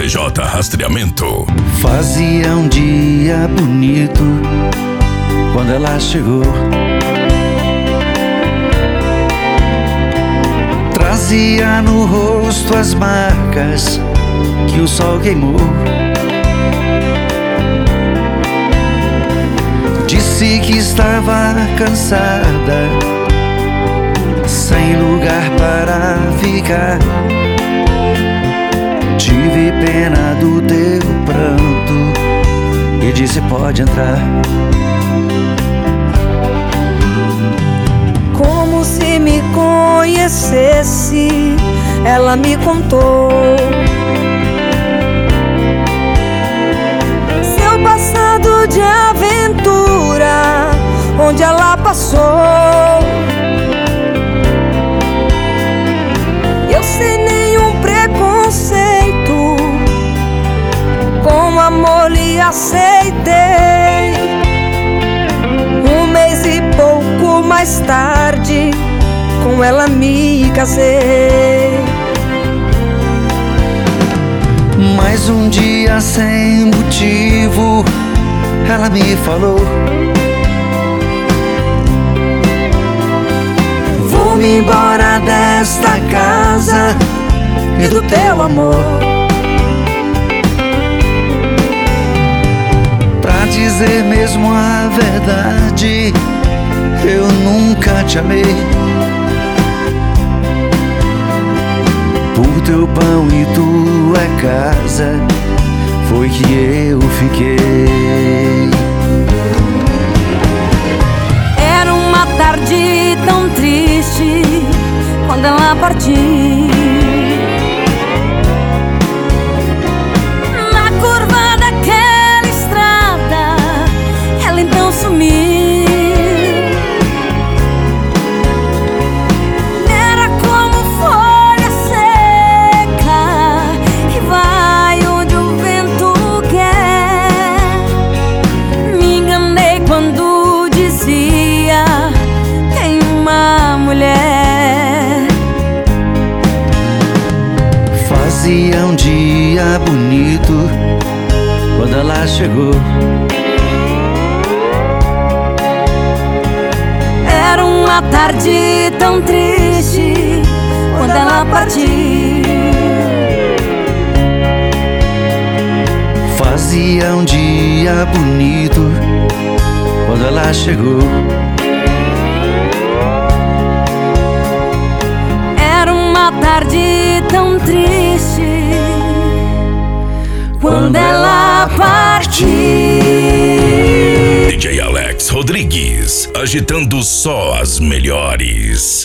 CNPJ Rastreamento. Fazia um dia bonito quando ela chegou. Trazia no rosto as marcas que o sol queimou. Disse que estava cansada, sem lugar para ficar. Tive pena do teu pranto e disse: pode entrar. Como se me conhecesse, ela me contou seu passado de aventura, onde ela passou. Eu sem nenhum preconceito, com amor lhe aceitei. Um mês e pouco mais tarde, com ela me casei. Mais um dia sem motivo, ela me falou: vou-me embora desta casa e do teu amor. Pra dizer mesmo a verdade, eu nunca te amei. Por teu pão e tua casa foi que eu fiquei. Era uma tarde tão triste quando ela partiu. Na curva daquela estrada, ela então sumiu. Era como folha seca que vai onde o vento quer. Me enganei quando dizia: tem uma mulher. Fazia um dia bonito quando ela chegou. Era uma tarde tão triste quando ela partiu. Fazia um dia bonito quando ela chegou. Era uma tarde tão triste quando ela partiu. DJ Alex Rodrigues, agitando só as melhores.